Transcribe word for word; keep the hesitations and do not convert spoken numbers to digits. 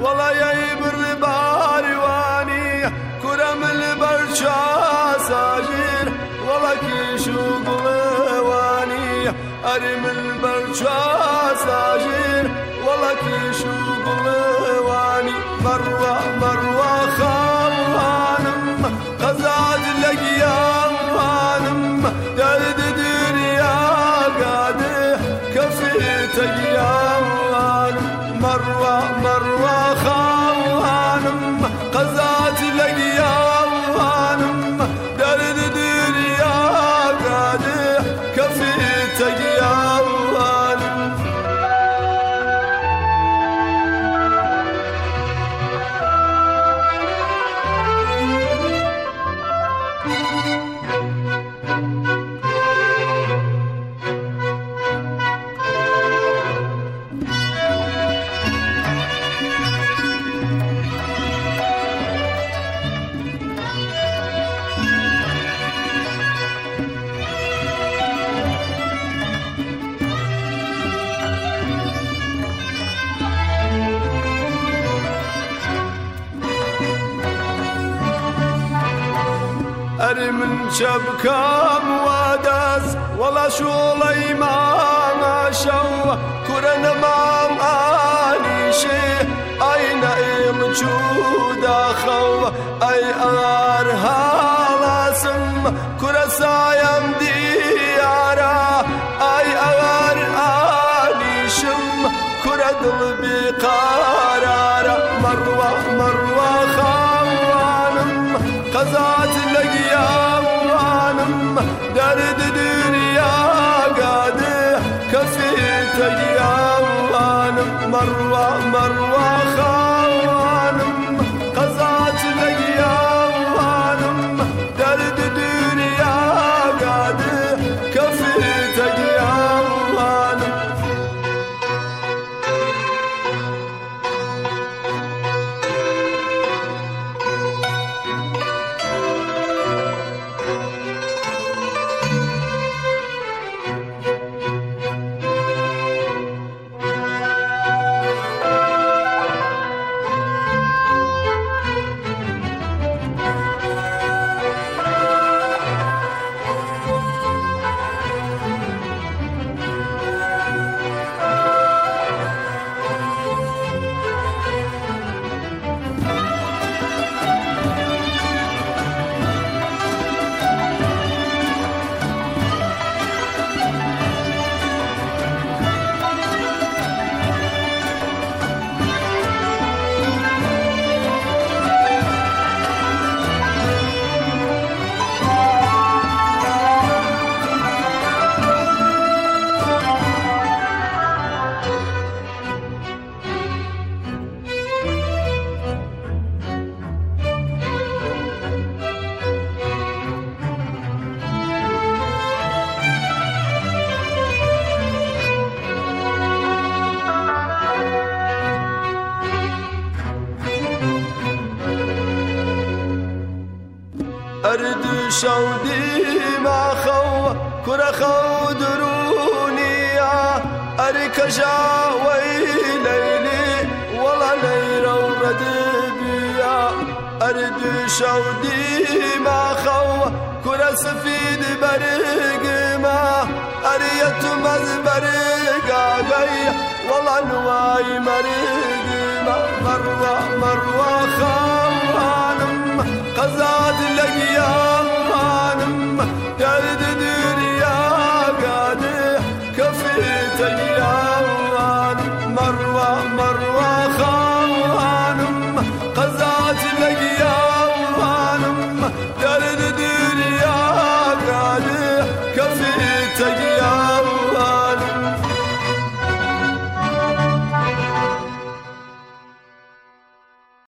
والله يبر بارواني كرم البرشا ساجر والله كيشو قلواني أرم البرشا ساجر والله كيشو قلواني مروة مروة خالانم غزاد لقيام غانم درد دنيا قاده كفيت أيام غانم مروة مروة خالانم غزاد لقيام غانم درد دنيا قاده كفيت أيام غانم أرمن شبكام وداز ولا شولي ما شو كرن ما اني شي اين ايم جودا خو اي ار هالاسم كرسايم ديارا اي ار اني شم كردل بقرار مروه مروه خوانم قزات لقيام غانم درد دنيا قاده كفيت أيام غانم مروة مروة خوانم قزات لقيام غانم درد دنيا قاده كفيت أيام غانم أرد شودي ما خو كرة خو دروني أركجا ويليلي والله ليرة ورد بيا أرد شودي ما خو كرة سفيد برق ما أريت مزبرق عقاي والله نواي مرق ما مروة مروة خوانم قزاد لقيا